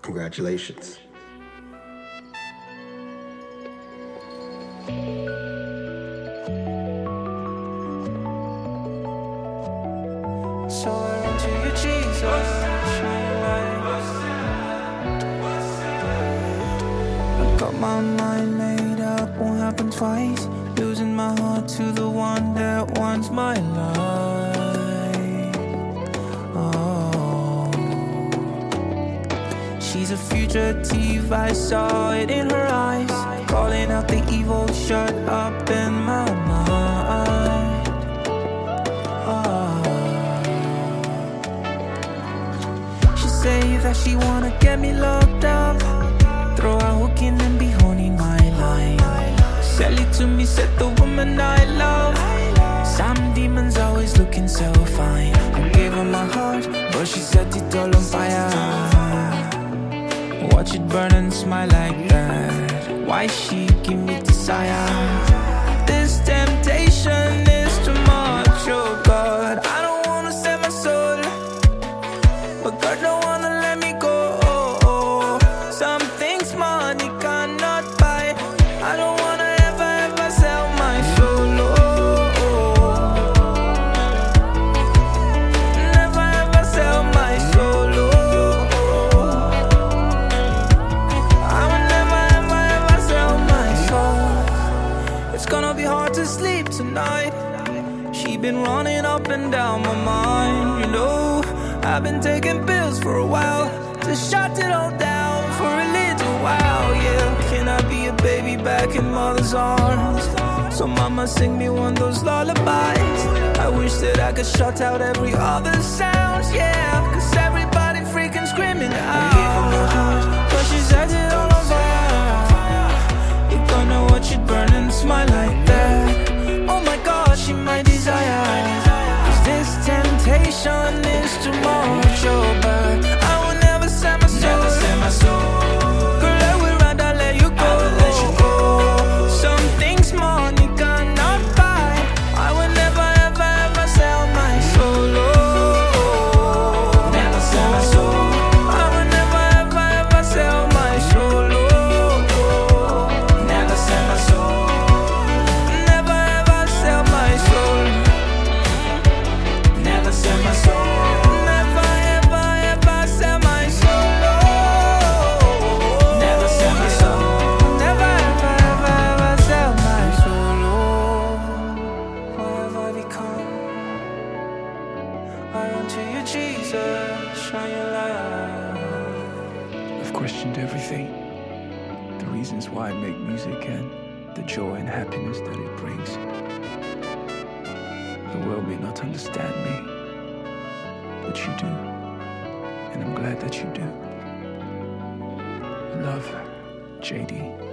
Congratulations. So I run to you, Jesus, shine light. I got my mind made up, won't happen twice. Losing my heart to the one that wants my life. Oh, she's a fugitive, I saw it in her eyes. Calling out the evil, shut up in my mind. Oh, she say that she wanna get me locked up, throw a hook in and be honing my line. Sell it to me, said the woman I love. Some demons always looking so fine. I gave her my heart, but she set it all on fire. Watch it burn and smile like that. Why she give me desire? This temptation is too much, oh God. I don't wanna sell my soul, but God don't wanna let me go. Some things money cannot buy. I don't wanna ever sell my soul. Never ever sell my soul. I will never ever sell my soul. It's gonna be hard to sleep tonight. She been running up and down my mind, you know. I've been taking pills for a while to shut it all down for a little while, yeah. Can I be a baby back in mother's arms? So mama sing me one of those lullabies. I wish that I could shut out every other sound, yeah. Cause everybody freaking screaming out. I gave her my heart, but she set it all on fire. You gonna watch it burn and smile like that. Oh my God, she my desire. Cause this temptation is too much, oh, but I will never sell my soul. Never sell my soul. Girl, I would rather let you go. Some things money cannot buy. I will never ever sell my soul. Never sell my soul. I will never ever sell my soul. Never sell my soul. Never ever sell my soul. Never sell my soul. Never ever sell my soul. Never sell my soul. Never ever sell my soul. What have I become? I run to you, Jesus, shine your light. I've questioned everything, the reasons why I make music and the joy and happiness that it brings. The world may not understand me, but you do, and I'm glad that you do. Love, JD.